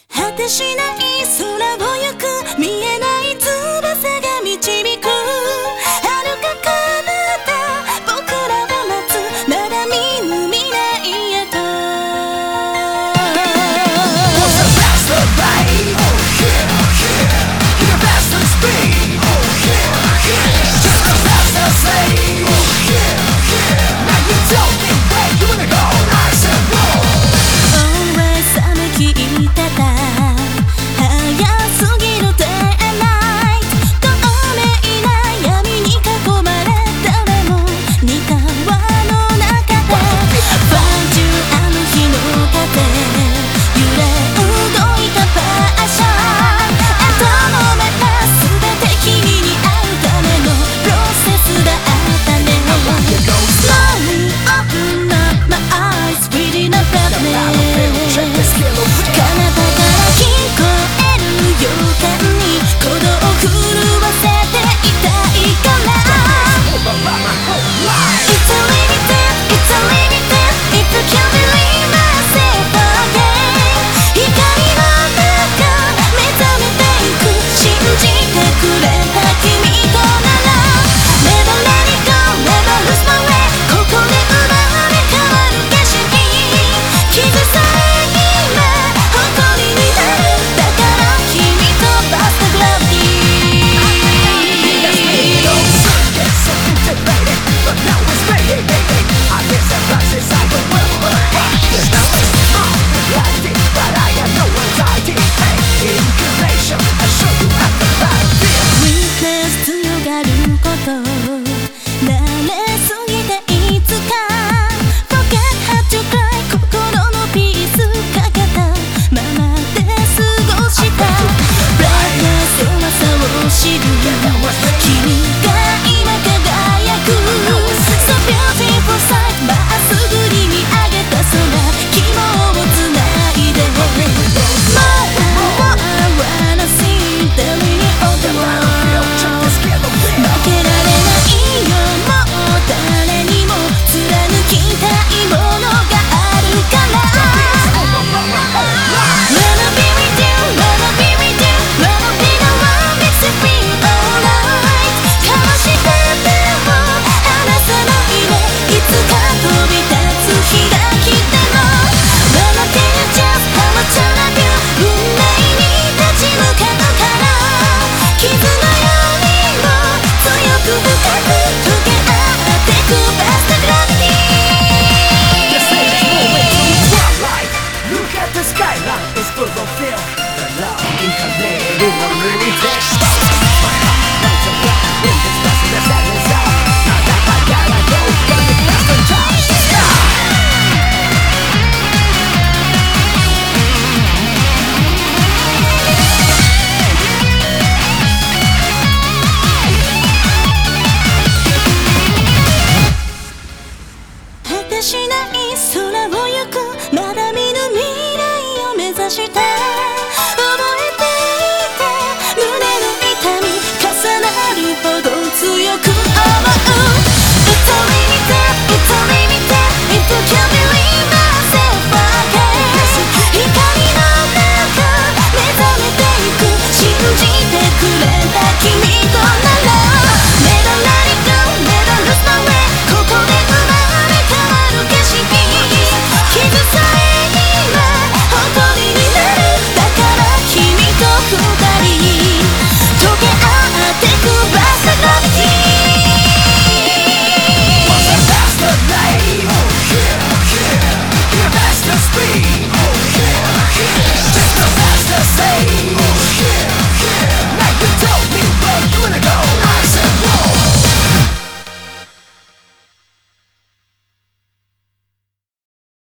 果てしない空を行く見えない翼が導く遥か彼方僕らを待つまだ見ぬ未来へと What's the best of life? Oh yeah, yeah. You're the best of speed. Oh yeah, yeah. Just the best of slave. Oh yeah, yeah. Now you tell me where you wanna go. Nice and roll. Always 寒きいただ早すぎる Day and Night 透明な闇に囲まれ誰も似た輪の中でファン中あの日の風揺れ動いたパッション後の目は全て君に会うためのプロセスだったね Slowly open up my eyes Reading about me 彼方から聞こえる予感に鼓動を震わせていたいから It's a limited, it's a limited If you can't believe myself again 光の中目覚めていく信じてくれた君となら Never let it go, never lose my way ここで生まれ変わる景色傷さえ今誇りになるだから君とバスタグラビティ Get so integrated, but now it's fading, baby. I guess that runs inside the world, but hey, there's no way wrong like it, but I got no anxiety. Hey, inclination, I show you how to feel. Weakness 強がること慣れすぎていつか Forget how to cry 心のピースかけたままで過ごした Brightness 弱さを知る君が今輝く So beautiful sight まっすぐに見上げた空希望をつないで More I wanna see telling me all the world 負けられないよもう誰にも貫きたいものがあるから Wanna be with you, wanna be with you Wanna be the one makes it feel alright 交わした手を離さないでいつか飛び立つ日が来ても Wanna tell you just how much I love you 運命に立ち向かうから傷のようにも強く深く溶け合ってくバスタグラビティ The stage is moving to twilight. Look at the skyline, it's full of film. The love incarnated in a really dead spot. My heart runs around with this blessing that's at inside. Now that I gotta go, gotta get past the touch the sky. 「果てしない空を行くまだ見ぬ未来を目指して」「覚えていて胸の痛み重なるほど強く思う」「It's a limited, it's a limited If you can't believe myself again」「光の中目覚めていく信じてくれた君となら」「Never let it go, never lose my way」「ここで生まれ変わる景色傷さえ今誇りになるだから君と二人溶け合ってくバスタグラビティ What's the best of life? Oh yeah, yeah. You're the best of speed.